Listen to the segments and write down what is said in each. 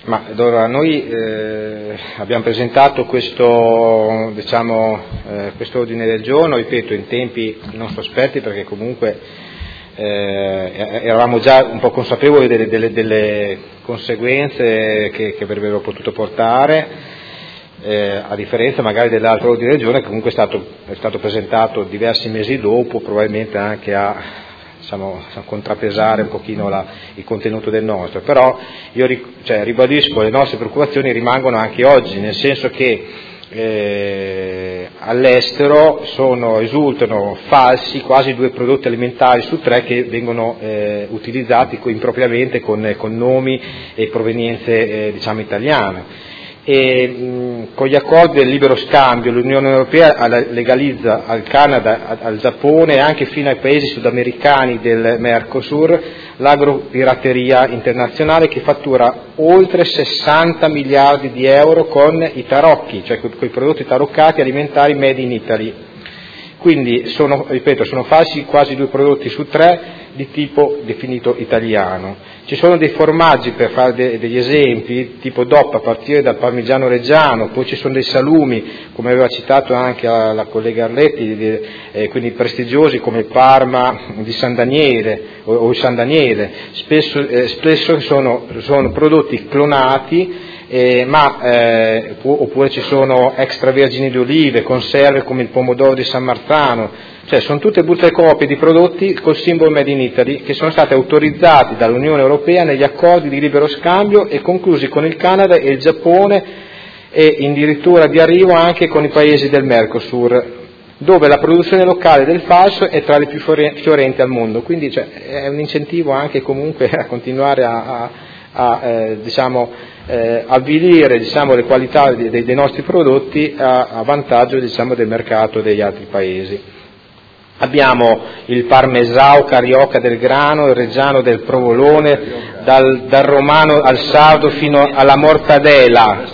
Ma allora noi abbiamo presentato questo, questo ordine del giorno, ripeto, in tempi non sospetti, perché comunque eravamo già un po' consapevoli delle conseguenze che avrebbero potuto portare, a differenza magari dell'altro ordine del giorno che comunque è stato presentato diversi mesi dopo, probabilmente anche a contrappesare un pochino il contenuto del nostro. Però io ribadisco, le nostre preoccupazioni rimangono anche oggi, nel senso che all'estero risultano falsi quasi 2 prodotti alimentari su 3 che vengono utilizzati impropriamente con nomi e provenienze italiane. E con gli accordi del libero scambio l'Unione Europea legalizza al Canada, al Giappone e anche fino ai paesi sudamericani del Mercosur l'agropirateria internazionale, che fattura oltre 60 miliardi di euro con i tarocchi, cioè con i prodotti taroccati alimentari made in Italy. Quindi sono falsi quasi 2 prodotti su 3 di tipo definito italiano. Ci sono dei formaggi, per fare degli esempi, tipo DOP, a partire dal parmigiano reggiano, poi ci sono dei salumi, come aveva citato anche la collega Arletti, quindi prestigiosi come il Parma di San Daniele o il San Daniele, spesso sono prodotti clonati, oppure ci sono extravergini di olive, conserve come il pomodoro di San Marzano, cioè sono tutte brutte copie di prodotti col simbolo Made in Italy che sono stati autorizzati dall'Unione Europea negli accordi di libero scambio e conclusi con il Canada e il Giappone, e addirittura di arrivo anche con i paesi del Mercosur, dove la produzione locale del falso è tra le più fiorenti al mondo. Quindi è un incentivo anche comunque a continuare a avvilire le qualità dei nostri prodotti a vantaggio del mercato degli altri paesi. Abbiamo il parmesao carioca del grano, il reggiano del provolone, dal romano al sardo fino alla mortadella.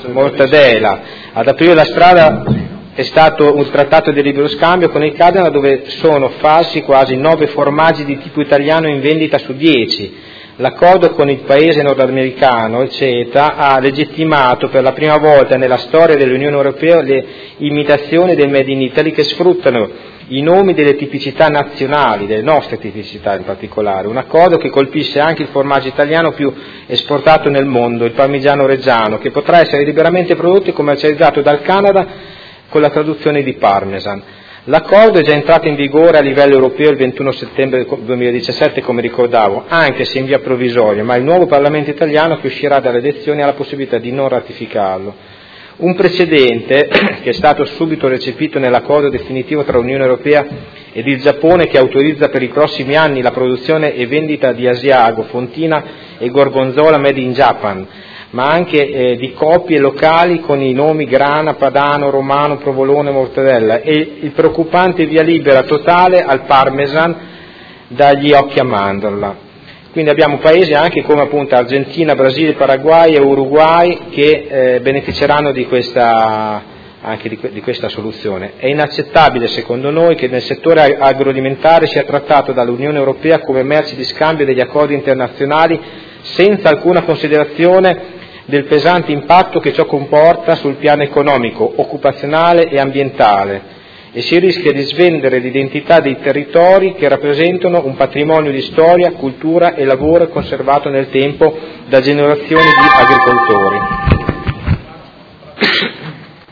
Ad aprire la strada è stato un trattato di libero scambio con il Canada, dove sono falsi quasi 9 formaggi di tipo italiano in vendita su 10. L'accordo con il paese nordamericano, il CETA, ha legittimato per la prima volta nella storia dell'Unione Europea le imitazioni del Made in Italy, che sfruttano i nomi delle tipicità nazionali, delle nostre tipicità in particolare. Un accordo che colpisce anche il formaggio italiano più esportato nel mondo, il parmigiano reggiano, che potrà essere liberamente prodotto e commercializzato dal Canada con la traduzione di Parmesan. L'accordo è già entrato in vigore a livello europeo il 21 settembre 2017, come ricordavo, anche se in via provvisoria, ma il nuovo Parlamento italiano, che uscirà dalle elezioni, ha la possibilità di non ratificarlo. Un precedente che è stato subito recepito nell'accordo definitivo tra l'Unione Europea ed il Giappone, che autorizza per i prossimi anni la produzione e vendita di Asiago, Fontina e Gorgonzola made in Japan, ma anche di copie locali con i nomi Grana, Padano, Romano, Provolone, Mortadella, e il preoccupante via libera totale al Parmesan dagli occhi a mandorla. Quindi abbiamo paesi anche come appunto Argentina, Brasile, Paraguay e Uruguay che beneficeranno di questa soluzione. È inaccettabile, secondo noi, che nel settore agroalimentare sia trattato dall'Unione Europea come merci di scambio degli accordi internazionali, senza alcuna considerazione del pesante impatto che ciò comporta sul piano economico, occupazionale e ambientale, e si rischia di svendere l'identità dei territori che rappresentano un patrimonio di storia, cultura e lavoro conservato nel tempo da generazioni di agricoltori.